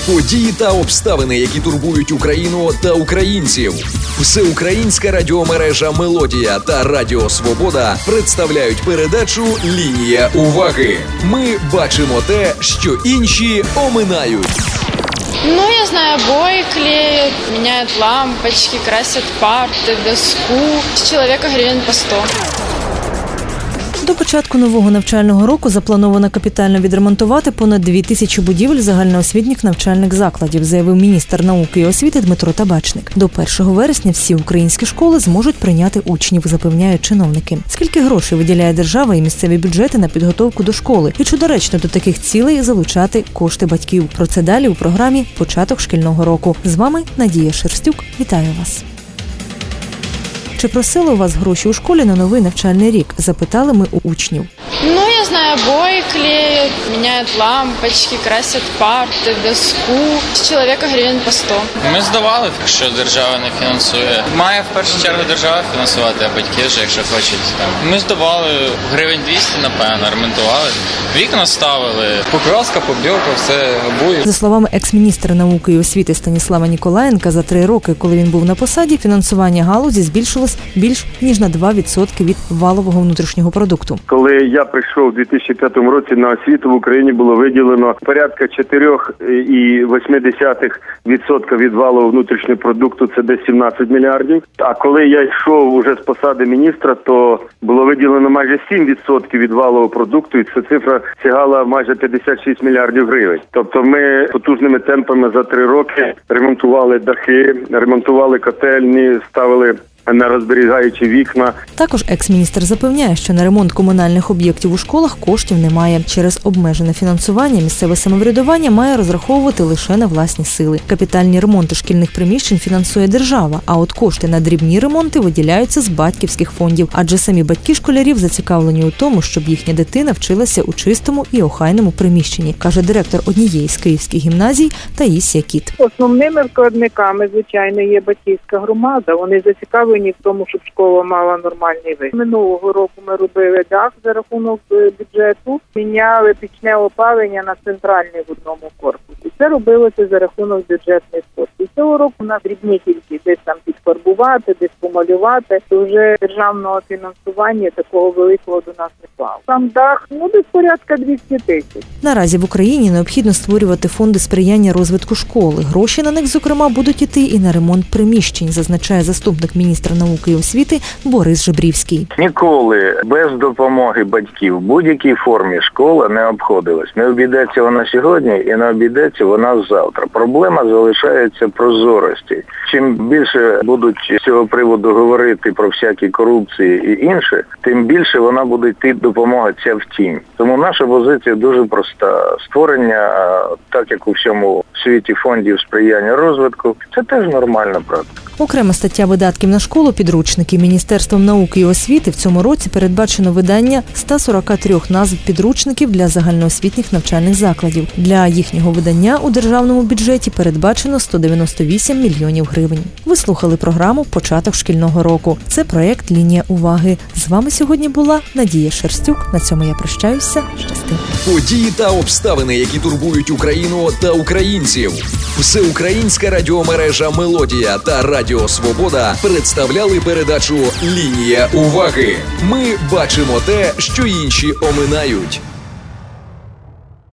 Події та обставини, які турбують Україну та українців. Всеукраїнська радіомережа «Мелодія» та Радіо Свобода представляють передачу «Лінія уваги». Ми бачимо те, що інші оминають. Я знаю, обои клеят, меняют лампочки, красят парты, доску. С человека гривен по 100. До початку нового навчального року заплановано капітально відремонтувати понад 2000 будівель загальноосвітніх навчальних закладів, заявив міністр науки і освіти Дмитро Табачник. До 1 вересня всі українські школи зможуть прийняти учнів, запевняють чиновники. Скільки грошей виділяє держава і місцеві бюджети на підготовку до школи? І чи доречно до таких цілей залучати кошти батьків? Про це далі у програмі «Початок шкільного року». З вами Надія Шерстюк. Вітаю вас. Чи просили у вас гроші у школі на новий навчальний рік? Запитали ми у учнів. Я знаю, обои клеят, меняют лампочки, красят парты, доску. С человека гривен по 100. Ми здавали, якщо держава не фінансує. Має в першу чергу держава фінансувати, а батьки вже, якщо хочуть. Ми здавали гривень 200, напевно, ремонтували. Вікна ставили, покраска, побілка, все, обої. За словами екс-міністра науки і освіти Станіслава Ніколаєнка, за 3 роки, коли він був на посаді, фінансування галузі збільшилось більш ніж на 2% від валового внутрішнього продукту. Коли я прийшов у 2005 році на освіту, в Україні було виділено порядка 4,8% від валового внутрішнього продукту, це десь 17 мільярдів. А коли я йшов уже з посади міністра, то було виділено майже 7% від валового продукту, і ця цифра сягала майже 56 мільярдів гривень. Тобто ми потужними темпами за 3 роки ремонтували дахи, ремонтували котельні, ставили енергозберігаючі вікна. Також екс-міністр запевняє, що на ремонт комунальних об'єктів у школах коштів немає. Через обмежене фінансування місцеве самоврядування має розраховувати лише на власні сили. Капітальні ремонти шкільних приміщень фінансує держава, а от кошти на дрібні ремонти виділяються з батьківських фондів. Адже самі батьки школярів зацікавлені у тому, щоб їхня дитина вчилася у чистому і охайному приміщенні, каже директор однієї з київських гімназій Таїсія Кіт. Основними вкладниками, звичайно, є батьківська громада. Вони зацікавлені в тому, щоб школа мала нормальний вигляд. Минулого року ми робили дах за рахунок бюджету, міняли пічне опалення на центральний в одному корпусі. Це робилося за рахунок бюджетних коштів. Цього року на дрібні тільки десь там підфарбувати, десь помалювати. То вже державного фінансування такого великого до нас не клав. Сам дах, десь порядка 200 тисяч. Наразі в Україні необхідно створювати фонди сприяння розвитку школи. Гроші на них, зокрема, будуть іти і на ремонт приміщень, зазначає заступник міністра науки і освіти Борис Жебрівський. Ніколи без допомоги батьків в будь-якій формі школа не обходилась. Не обійдеться вона сьогодні і не обійдеться вона завтра. Проблема залишається прозорості. Чим більше будуть з цього приводу говорити про всякі корупції і інше, тим більше вона буде йти допомога ця в тінь. Тому наша позиція дуже проста. Створення, так як у всьому світі, фондів сприяння розвитку, це теж нормальна практика. Окрема стаття видатків на школу підручники. Міністерством науки і освіти в цьому році передбачено видання 143 назв підручників для загальноосвітніх навчальних закладів. Для їхнього видання у державному бюджеті передбачено 198 мільйонів гривень. Ви слухали програму «Початок шкільного року». Це проєкт «Лінія уваги». З вами сьогодні була Надія Шерстюк. На цьому я прощаюся. Щасти. Події та обставини, які турбують Україну та українців. Всеукраїнська радіомережа «Мелодія» та Радіо Свобода представляли передачу «Лінія уваги». Ми бачимо те, що інші оминають.